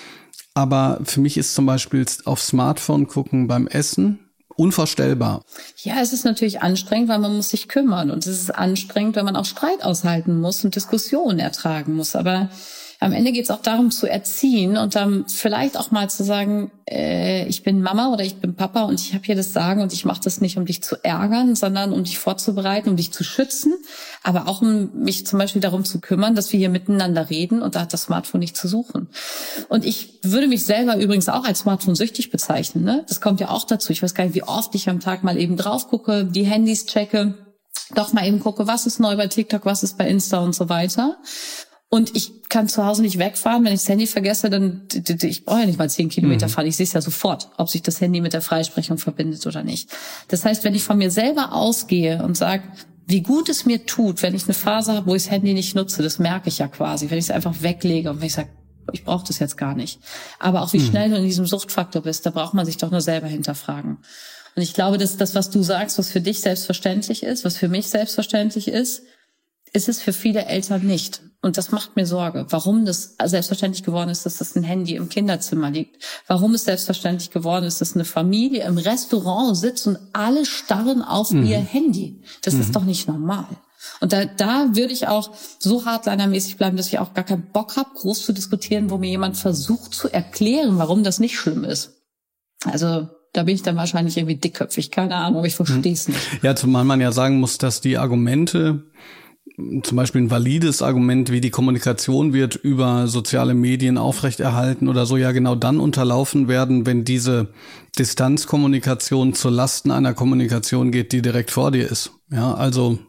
Aber für mich ist zum Beispiel auf Smartphone gucken beim Essen unvorstellbar. Ja, es ist natürlich anstrengend, weil man muss sich kümmern. Und es ist anstrengend, wenn man auch Streit aushalten muss und Diskussionen ertragen muss. Aber am Ende geht es auch darum zu erziehen und dann vielleicht auch mal zu sagen, ich bin Mama oder ich bin Papa und ich habe hier das Sagen und ich mache das nicht, um dich zu ärgern, sondern um dich vorzubereiten, um dich zu schützen, aber auch um mich zum Beispiel darum zu kümmern, dass wir hier miteinander reden und da hat das Smartphone nicht zu suchen. Und ich würde mich selber übrigens auch als Smartphone-süchtig bezeichnen, ne? Das kommt ja auch dazu. Ich weiß gar nicht, wie oft ich am Tag mal eben drauf gucke, die Handys checke, doch mal eben gucke, was ist neu bei TikTok, was ist bei Insta und so weiter. Und ich kann zu Hause nicht wegfahren. Wenn ich das Handy vergesse, dann, ich brauche ja nicht mal 10 Kilometer fahren. Ich sehe es ja sofort, ob sich das Handy mit der Freisprechung verbindet oder nicht. Das heißt, wenn ich von mir selber ausgehe und sage, wie gut es mir tut, wenn ich eine Phase habe, wo ich das Handy nicht nutze, das merke ich ja quasi, wenn ich es einfach weglege und wenn ich sage, ich brauche das jetzt gar nicht. Aber auch wie schnell du in diesem Suchtfaktor bist, da braucht man sich doch nur selber hinterfragen. Und ich glaube, dass das, was du sagst, was für dich selbstverständlich ist, was für mich selbstverständlich ist es für viele Eltern nicht. Und das macht mir Sorge. Warum das selbstverständlich geworden ist, dass das ein Handy im Kinderzimmer liegt. Warum es selbstverständlich geworden ist, dass eine Familie im Restaurant sitzt und alle starren auf ihr Handy. Das ist doch nicht normal. Und da würde ich auch so hardlinermäßig bleiben, dass ich auch gar keinen Bock habe, groß zu diskutieren, wo mir jemand versucht zu erklären, warum das nicht schlimm ist. Also da bin ich dann wahrscheinlich irgendwie dickköpfig. Keine Ahnung, aber ich verstehe es nicht. Ja, zumal man ja sagen muss, dass die Argumente, zum Beispiel ein valides Argument, wie die Kommunikation wird über soziale Medien aufrechterhalten oder so, ja genau dann unterlaufen werden, wenn diese Distanzkommunikation zu Lasten einer Kommunikation geht, die direkt vor dir ist. Ja, also.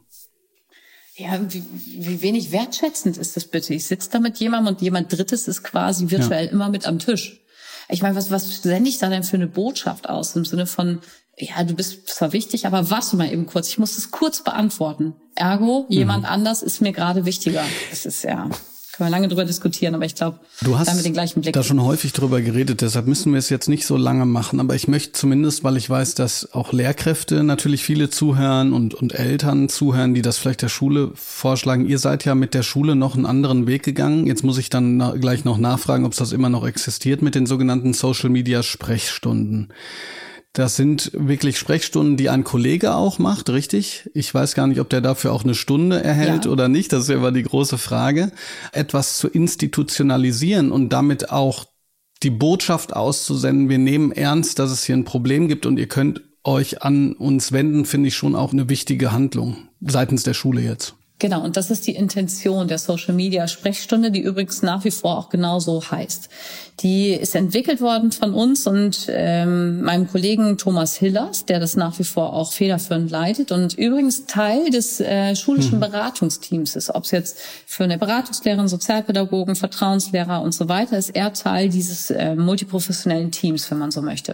Ja, wie wenig wertschätzend ist das bitte? Ich sitze da mit jemandem und jemand Drittes ist quasi virtuell immer mit am Tisch. Ich meine, was sende ich da denn für eine Botschaft aus? Im Sinne von, ja, du bist zwar wichtig, aber warte mal eben kurz. Ich muss das kurz beantworten. Ergo, jemand anders ist mir gerade wichtiger. Das ist ja Können wir lange drüber diskutieren, aber ich glaube, du hast damit den gleichen Blick. Da schon häufig drüber geredet, deshalb müssen wir es jetzt nicht so lange machen. Aber ich möchte zumindest, weil ich weiß, dass auch Lehrkräfte natürlich viele zuhören und Eltern zuhören, die das vielleicht der Schule vorschlagen. Ihr seid ja mit der Schule noch einen anderen Weg gegangen. Jetzt muss ich dann gleich noch nachfragen, ob es das immer noch existiert mit den sogenannten Social-Media-Sprechstunden. Das sind wirklich Sprechstunden, die ein Kollege auch macht, richtig? Ich weiß gar nicht, ob der dafür auch eine Stunde erhält oder nicht. Das ist ja immer die große Frage. Etwas zu institutionalisieren und damit auch die Botschaft auszusenden, wir nehmen ernst, dass es hier ein Problem gibt und ihr könnt euch an uns wenden, finde ich schon auch eine wichtige Handlung seitens der Schule jetzt. Genau, und das ist die Intention der Social-Media-Sprechstunde, die übrigens nach wie vor auch genauso heißt. Die ist entwickelt worden von uns und meinem Kollegen Thomas Hillers, der das nach wie vor auch federführend leitet und übrigens Teil des schulischen Beratungsteams ist. Ob es jetzt für eine Beratungslehrerin, Sozialpädagogen, Vertrauenslehrer und so weiter ist, er Teil dieses multiprofessionellen Teams, wenn man so möchte.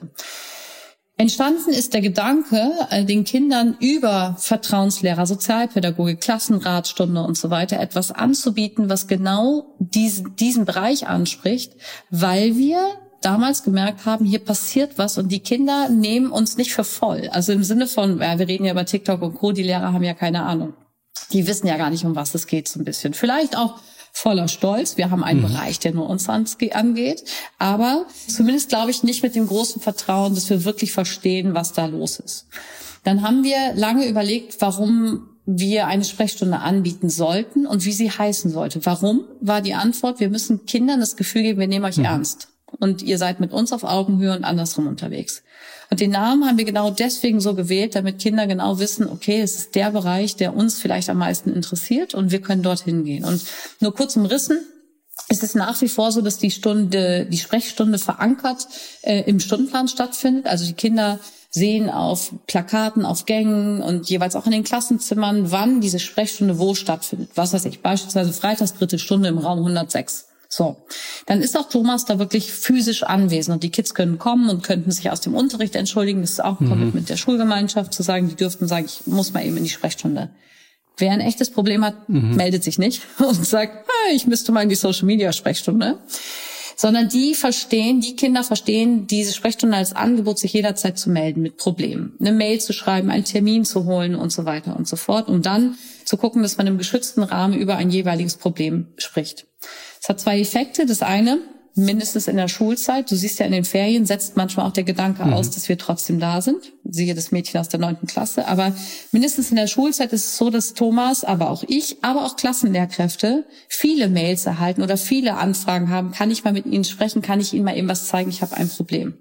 Entstanden ist der Gedanke, den Kindern über Vertrauenslehrer, Sozialpädagogik, Klassenratstunde und so weiter etwas anzubieten, was genau diesen Bereich anspricht, weil wir damals gemerkt haben, hier passiert was und die Kinder nehmen uns nicht für voll. Also im Sinne von, wir reden ja über TikTok und Co., die Lehrer haben ja keine Ahnung. Die wissen ja gar nicht, um was es geht so ein bisschen. Vielleicht auch voller Stolz. Wir haben einen Bereich, der nur uns angeht. Aber zumindest glaube ich nicht mit dem großen Vertrauen, dass wir wirklich verstehen, was da los ist. Dann haben wir lange überlegt, warum wir eine Sprechstunde anbieten sollten und wie sie heißen sollte. Warum war die Antwort, wir müssen Kindern das Gefühl geben, wir nehmen euch ernst. Und ihr seid mit uns auf Augenhöhe und andersrum unterwegs. Und den Namen haben wir genau deswegen so gewählt, damit Kinder genau wissen, okay, es ist der Bereich, der uns vielleicht am meisten interessiert und wir können dorthin gehen. Und nur kurz umrissen, es ist nach wie vor so, dass die Sprechstunde verankert im Stundenplan stattfindet. Also die Kinder sehen auf Plakaten, auf Gängen und jeweils auch in den Klassenzimmern, wann diese Sprechstunde wo stattfindet. Was weiß ich, beispielsweise freitags 3. Stunde im Raum 106. So, dann ist auch Thomas da wirklich physisch anwesend und die Kids können kommen und könnten sich aus dem Unterricht entschuldigen. Das ist auch ein Commitment der Schulgemeinschaft, zu sagen, die dürften sagen, ich muss mal eben in die Sprechstunde. Wer ein echtes Problem hat, meldet sich nicht und sagt, hey, ich müsste mal in die Social-Media-Sprechstunde. Sondern die Kinder verstehen diese Sprechstunde als Angebot, sich jederzeit zu melden mit Problemen. Eine Mail zu schreiben, einen Termin zu holen und so weiter und so fort, um dann zu gucken, dass man im geschützten Rahmen über ein jeweiliges Problem spricht. Es hat 2 Effekte. Das eine, mindestens in der Schulzeit, du siehst ja in den Ferien, setzt manchmal auch der Gedanke aus, dass wir trotzdem da sind. Siehe das Mädchen aus der 9. Klasse. Aber mindestens in der Schulzeit ist es so, dass Thomas, aber auch ich, aber auch Klassenlehrkräfte viele Mails erhalten oder viele Anfragen haben. Kann ich mal mit Ihnen sprechen? Kann ich Ihnen mal eben was zeigen? Ich habe ein Problem.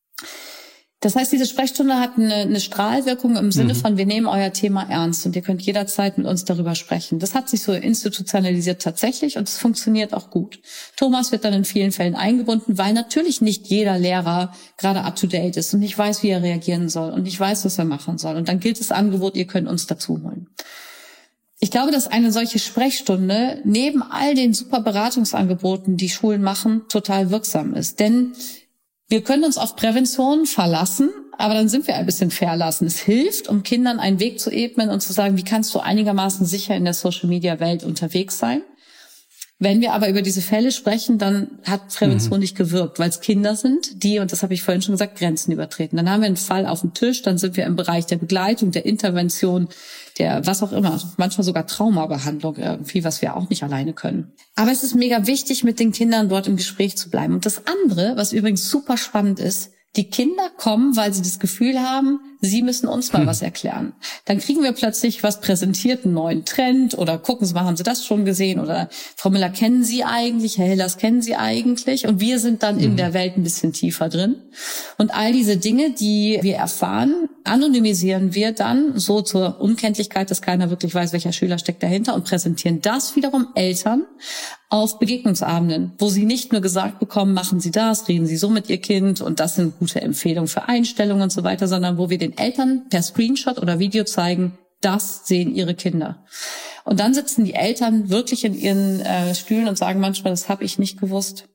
Das heißt, diese Sprechstunde hat eine Strahlwirkung im Sinne von, wir nehmen euer Thema ernst und ihr könnt jederzeit mit uns darüber sprechen. Das hat sich so institutionalisiert tatsächlich und es funktioniert auch gut. Thomas wird dann in vielen Fällen eingebunden, weil natürlich nicht jeder Lehrer gerade up-to-date ist und nicht weiß, wie er reagieren soll und nicht weiß, was er machen soll. Und dann gilt das Angebot, ihr könnt uns dazu holen. Ich glaube, dass eine solche Sprechstunde neben all den super Beratungsangeboten, die Schulen machen, total wirksam ist. Denn wir können uns auf Prävention verlassen, aber dann sind wir ein bisschen verlassen. Es hilft, um Kindern einen Weg zu ebnen und zu sagen, wie kannst du einigermaßen sicher in der Social-Media-Welt unterwegs sein. Wenn wir aber über diese Fälle sprechen, dann hat Prävention nicht gewirkt, weil es Kinder sind, die, und das habe ich vorhin schon gesagt, Grenzen übertreten. Dann haben wir einen Fall auf dem Tisch, dann sind wir im Bereich der Begleitung, der Intervention, der was auch immer, manchmal sogar Traumabehandlung irgendwie, was wir auch nicht alleine können. Aber es ist mega wichtig, mit den Kindern dort im Gespräch zu bleiben. Und das andere, was übrigens super spannend ist, die Kinder kommen, weil sie das Gefühl haben, sie müssen uns mal was erklären. Dann kriegen wir plötzlich was präsentiert, einen neuen Trend oder gucken Sie mal, haben Sie das schon gesehen? Oder Frau Müller, kennen Sie eigentlich? Herr Hillers, kennen Sie eigentlich? Und wir sind dann in der Welt ein bisschen tiefer drin. Und all diese Dinge, die wir erfahren, anonymisieren wir dann so zur Unkenntlichkeit, dass keiner wirklich weiß, welcher Schüler steckt dahinter und präsentieren das wiederum Eltern auf Begegnungsabenden, wo sie nicht nur gesagt bekommen, machen Sie das, reden Sie so mit Ihr Kind und das sind gute Empfehlungen für Einstellungen und so weiter, sondern wo wir den Eltern per Screenshot oder Video zeigen, das sehen ihre Kinder. Und dann sitzen die Eltern wirklich in ihren Stühlen und sagen manchmal, das habe ich nicht gewusst.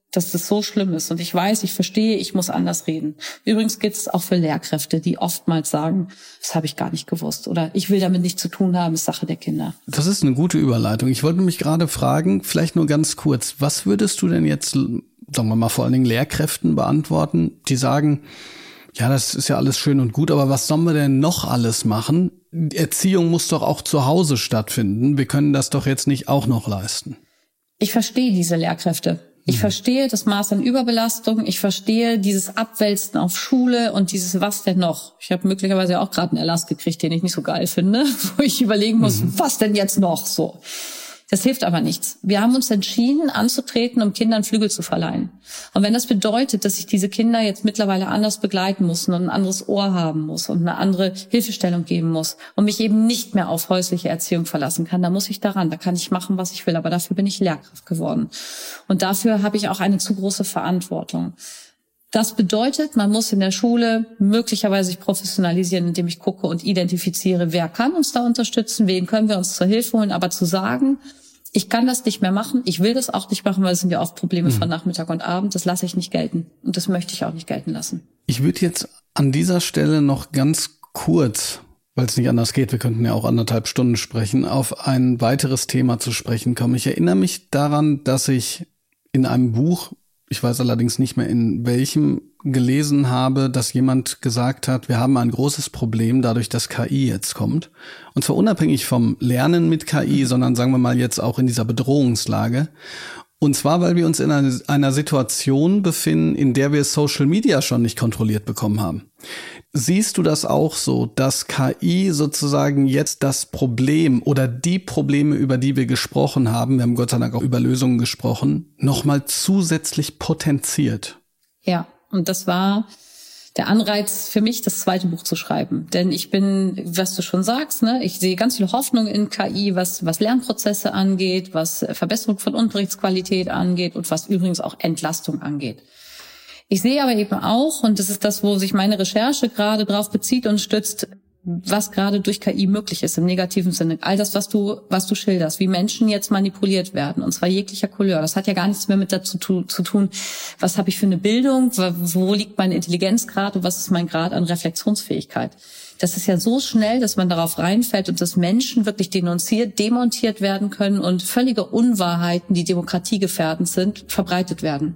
dass das so schlimm ist. Und ich weiß, ich verstehe, ich muss anders reden. Übrigens gilt es auch für Lehrkräfte, die oftmals sagen, das habe ich gar nicht gewusst oder ich will damit nichts zu tun haben, ist Sache der Kinder. Das ist eine gute Überleitung. Ich wollte mich gerade fragen, vielleicht nur ganz kurz, was würdest du denn jetzt, sagen wir mal, vor allen Dingen Lehrkräften beantworten, die sagen, ja, das ist ja alles schön und gut, aber was sollen wir denn noch alles machen? Erziehung muss doch auch zu Hause stattfinden. Wir können das doch jetzt nicht auch noch leisten. Ich verstehe diese Lehrkräfte. Ich verstehe das Maß an Überbelastung. Ich verstehe dieses Abwälzen auf Schule und dieses was denn noch. Ich habe möglicherweise auch gerade einen Erlass gekriegt, den ich nicht so geil finde, wo ich überlegen muss, was denn jetzt noch so. Das hilft aber nichts. Wir haben uns entschieden, anzutreten, um Kindern Flügel zu verleihen. Und wenn das bedeutet, dass ich diese Kinder jetzt mittlerweile anders begleiten muss und ein anderes Ohr haben muss und eine andere Hilfestellung geben muss und mich eben nicht mehr auf häusliche Erziehung verlassen kann, dann muss ich daran. Da kann ich machen, was ich will. Aber dafür bin ich Lehrkraft geworden. Und dafür habe ich auch eine zu große Verantwortung. Das bedeutet, man muss in der Schule möglicherweise sich professionalisieren, indem ich gucke und identifiziere, wer kann uns da unterstützen, wen können wir uns zur Hilfe holen. Aber zu sagen, ich kann das nicht mehr machen, ich will das auch nicht machen, weil es sind ja oft Probleme von Nachmittag und Abend, das lasse ich nicht gelten. Und das möchte ich auch nicht gelten lassen. Ich würde jetzt an dieser Stelle noch ganz kurz, weil es nicht anders geht, wir könnten ja auch 1,5 Stunden sprechen, auf ein weiteres Thema zu sprechen kommen. Ich erinnere mich daran, dass ich in einem Buch, ich weiß allerdings nicht mehr in welchem, gelesen habe, dass jemand gesagt hat, wir haben ein großes Problem dadurch, dass KI jetzt kommt. Und zwar unabhängig vom Lernen mit KI, sondern sagen wir mal jetzt auch in dieser Bedrohungslage. Und zwar, weil wir uns in einer Situation befinden, in der wir Social Media schon nicht kontrolliert bekommen haben. Siehst du das auch so, dass KI sozusagen jetzt das Problem oder die Probleme, über die wir gesprochen haben, wir haben Gott sei Dank auch über Lösungen gesprochen, nochmal zusätzlich potenziert? Ja, und das war der Anreiz für mich, das zweite Buch zu schreiben. Denn ich bin, was du schon sagst, ne, ich sehe ganz viel Hoffnung in KI, was Lernprozesse angeht, was Verbesserung von Unterrichtsqualität angeht und was übrigens auch Entlastung angeht. Ich sehe aber eben auch, und das ist das, wo sich meine Recherche gerade drauf bezieht und stützt, was gerade durch KI möglich ist im negativen Sinne. All das, was du schilderst, wie Menschen jetzt manipuliert werden, und zwar jeglicher Couleur. Das hat ja gar nichts mehr mit dazu zu tun, was habe ich für eine Bildung, wo liegt mein Intelligenzgrad und was ist mein Grad an Reflexionsfähigkeit. Das ist ja so schnell, dass man darauf reinfällt und dass Menschen wirklich denunziert, demontiert werden können und völlige Unwahrheiten, die demokratiegefährdend sind, verbreitet werden.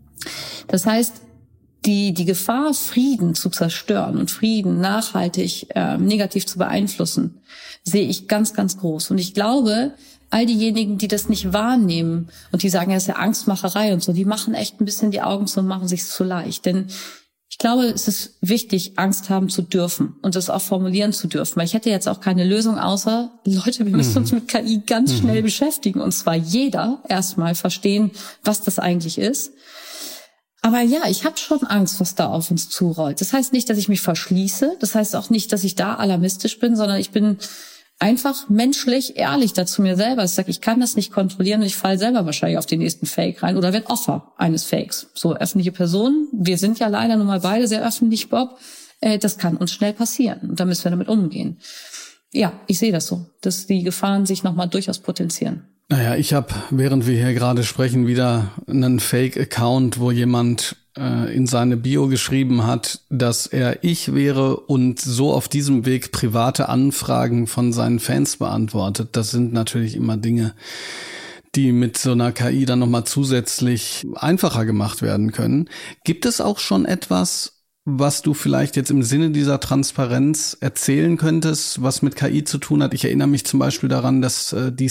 Das heißt, die Gefahr, Frieden zu zerstören und Frieden nachhaltig negativ zu beeinflussen, sehe ich ganz, ganz groß. Und ich glaube, all diejenigen, die das nicht wahrnehmen und die sagen, ja, ist ja Angstmacherei und so, die machen echt ein bisschen die Augen zu und machen sich's zu leicht. Denn ich glaube, es ist wichtig, Angst haben zu dürfen und das auch formulieren zu dürfen. Weil ich hätte jetzt auch keine Lösung, außer, Leute, wir müssen uns mit KI ganz schnell beschäftigen. Und zwar jeder erstmal verstehen, was das eigentlich ist. Aber ja, ich habe schon Angst, was da auf uns zurollt. Das heißt nicht, dass ich mich verschließe. Das heißt auch nicht, dass ich da alarmistisch bin, sondern ich bin einfach menschlich ehrlich dazu mir selber. Ich sage, ich kann das nicht kontrollieren und ich falle selber wahrscheinlich auf den nächsten Fake rein oder werde Opfer eines Fakes. So öffentliche Personen, wir sind ja leider nun mal beide sehr öffentlich, Bob. Das kann uns schnell passieren und da müssen wir damit umgehen. Ja, ich sehe das so, dass die Gefahren sich nochmal durchaus potenzieren. Naja, ich habe, während wir hier gerade sprechen, wieder einen Fake-Account, wo jemand in seine Bio geschrieben hat, dass er ich wäre und so auf diesem Weg private Anfragen von seinen Fans beantwortet. Das sind natürlich immer Dinge, die mit so einer KI dann nochmal zusätzlich einfacher gemacht werden können. Gibt es auch schon etwas, was du vielleicht jetzt im Sinne dieser Transparenz erzählen könntest, was mit KI zu tun hat? Ich erinnere mich zum Beispiel daran, dass die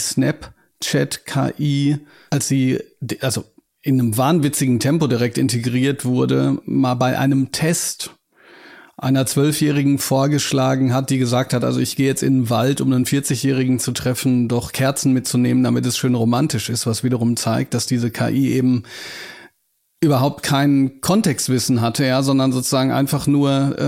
Snapchat-KI, als sie also in einem wahnwitzigen Tempo direkt integriert wurde, mal bei einem Test einer 12-Jährigen vorgeschlagen hat, die gesagt hat, also ich gehe jetzt in den Wald, um einen 40-Jährigen zu treffen, doch Kerzen mitzunehmen, damit es schön romantisch ist, was wiederum zeigt, dass diese KI eben überhaupt kein Kontextwissen hatte, ja, sondern sozusagen einfach nur,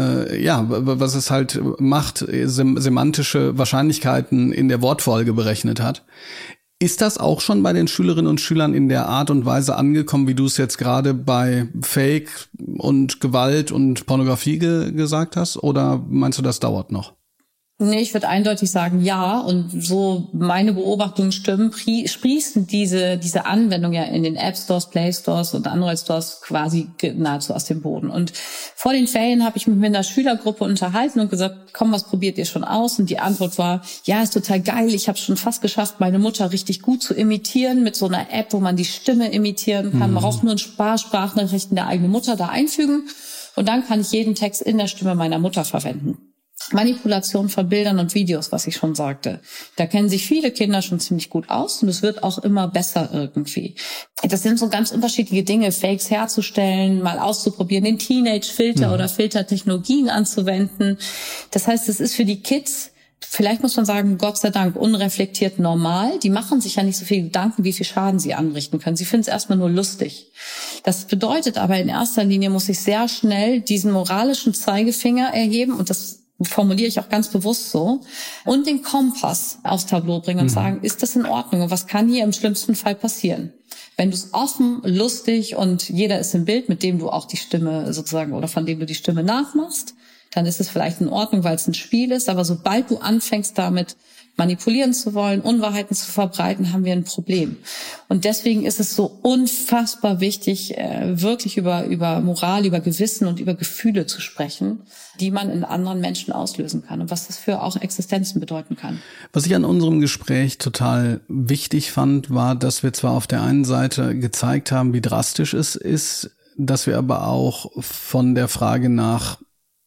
was es halt macht, semantische Wahrscheinlichkeiten in der Wortfolge berechnet hat. Ist das auch schon bei den Schülerinnen und Schülern in der Art und Weise angekommen, wie du es jetzt gerade bei Fake und Gewalt und Pornografie gesagt hast? Oder meinst du, das dauert noch? Nee, ich würde eindeutig sagen, ja. Und so meine Beobachtungen stimmen, sprießen diese Anwendung ja in den App Stores, Play Stores und Android Stores quasi nahezu aus dem Boden. Und vor den Ferien habe ich mich mit einer Schülergruppe unterhalten und gesagt, komm, was probiert ihr schon aus? Und die Antwort war, ja, ist total geil. Ich habe schon fast geschafft, meine Mutter richtig gut zu imitieren mit so einer App, wo man die Stimme imitieren kann. Man braucht nur ein paar Sprachnachrichten der eigenen Mutter da einfügen. Und dann kann ich jeden Text in der Stimme meiner Mutter verwenden. Manipulation von Bildern und Videos, was ich schon sagte. Da kennen sich viele Kinder schon ziemlich gut aus und es wird auch immer besser irgendwie. Das sind so ganz unterschiedliche Dinge, Fakes herzustellen, mal auszuprobieren, den Teenage-Filter oder Filtertechnologien anzuwenden. Das heißt, es ist für die Kids, vielleicht muss man sagen, Gott sei Dank, unreflektiert normal. Die machen sich ja nicht so viel Gedanken, wie viel Schaden sie anrichten können. Sie finden es erstmal nur lustig. Das bedeutet aber, in erster Linie muss ich sehr schnell diesen moralischen Zeigefinger erheben und das formuliere ich auch ganz bewusst so, und den Kompass aufs Tableau bringen und sagen, ist das in Ordnung und was kann hier im schlimmsten Fall passieren? Wenn du es offen, lustig und jeder ist im Bild, mit dem du auch die Stimme sozusagen oder von dem du die Stimme nachmachst, dann ist es vielleicht in Ordnung, weil es ein Spiel ist, aber sobald du anfängst damit manipulieren zu wollen, Unwahrheiten zu verbreiten, haben wir ein Problem. Und deswegen ist es so unfassbar wichtig, wirklich über Moral, über Gewissen und über Gefühle zu sprechen, die man in anderen Menschen auslösen kann und was das für auch Existenzen bedeuten kann. Was ich an unserem Gespräch total wichtig fand, war, dass wir zwar auf der einen Seite gezeigt haben, wie drastisch es ist, dass wir aber auch von der Frage nach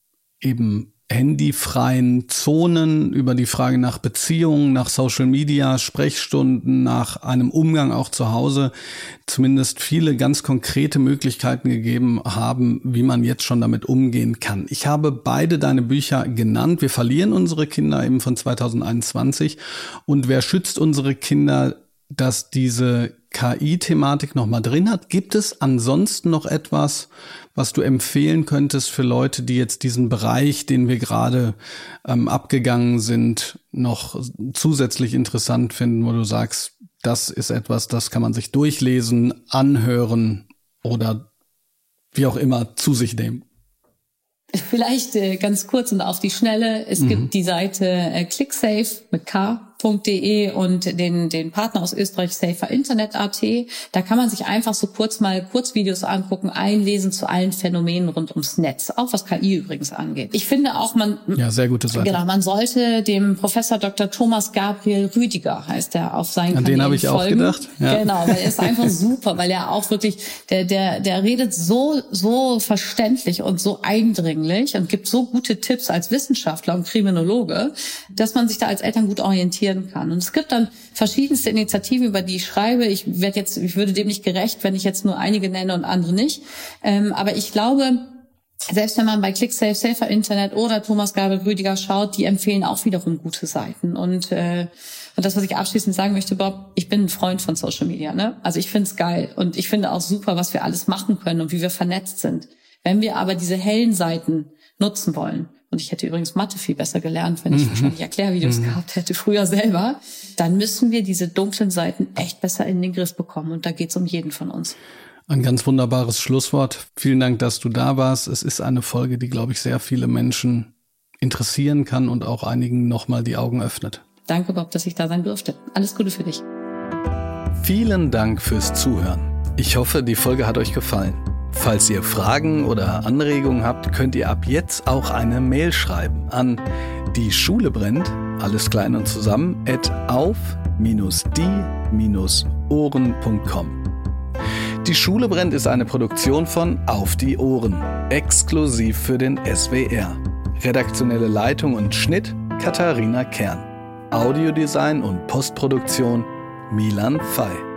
eben handyfreien Zonen, über die Frage nach Beziehungen, nach Social Media, Sprechstunden, nach einem Umgang auch zu Hause zumindest viele ganz konkrete Möglichkeiten gegeben haben, wie man jetzt schon damit umgehen kann. Ich habe beide deine Bücher genannt. Wir verlieren unsere Kinder eben von 2021. Und wer schützt unsere Kinder, dass diese KI-Thematik noch mal drin hat? Gibt es ansonsten noch etwas, was du empfehlen könntest für Leute, die jetzt diesen Bereich, den wir gerade abgegangen sind, noch zusätzlich interessant finden, wo du sagst, das ist etwas, das kann man sich durchlesen, anhören oder wie auch immer zu sich nehmen? Vielleicht ganz kurz und auf die Schnelle. Es gibt die Seite ClickSafe mit k.de und den Partner aus Österreich SaferInternet.at. Da kann man sich einfach so Kurzvideos angucken, einlesen zu allen Phänomenen rund ums Netz, auch was KI übrigens angeht. Ich finde auch, sehr gute Seite. Genau, man sollte dem Professor Dr. Thomas Gabriel Rüdiger, heißt er, auf seinen Kanälen den habe ich folgen. Auch gedacht. Ja. Genau, weil er ist einfach super, weil er auch wirklich, der redet so verständlich und so eindringlich und gibt so gute Tipps als Wissenschaftler und Kriminologe, dass man sich da als Eltern gut orientieren kann. Und es gibt dann verschiedenste Initiativen, über die ich schreibe. Ich würde dem nicht gerecht, wenn ich jetzt nur einige nenne und andere nicht. Aber ich glaube, selbst wenn man bei ClickSafe, Safer Internet oder Thomas Gabriel Rüdiger schaut, die empfehlen auch wiederum gute Seiten. Und das, was ich abschließend sagen möchte, Bob, ich bin ein Freund von Social Media, ne? Also ich finde es geil und ich finde auch super, was wir alles machen können und wie wir vernetzt sind. Wenn wir aber diese hellen Seiten nutzen wollen, und ich hätte übrigens Mathe viel besser gelernt, wenn ich wahrscheinlich Erklärvideos gehabt hätte, früher selber, dann müssen wir diese dunklen Seiten echt besser in den Griff bekommen. Und da geht's um jeden von uns. Ein ganz wunderbares Schlusswort. Vielen Dank, dass du da warst. Es ist eine Folge, die, glaube ich, sehr viele Menschen interessieren kann und auch einigen nochmal die Augen öffnet. Danke, Bob, dass ich da sein durfte. Alles Gute für dich. Vielen Dank fürs Zuhören. Ich hoffe, die Folge hat euch gefallen. Falls ihr Fragen oder Anregungen habt, könnt ihr ab jetzt auch eine Mail schreiben an dieschulebrennt, alles klein und zusammen, @auf-die-ohren.com. Die Schule brennt ist eine Produktion von Auf die Ohren, exklusiv für den SWR. Redaktionelle Leitung und Schnitt Katharina Kern. Audiodesign und Postproduktion Milan Fey.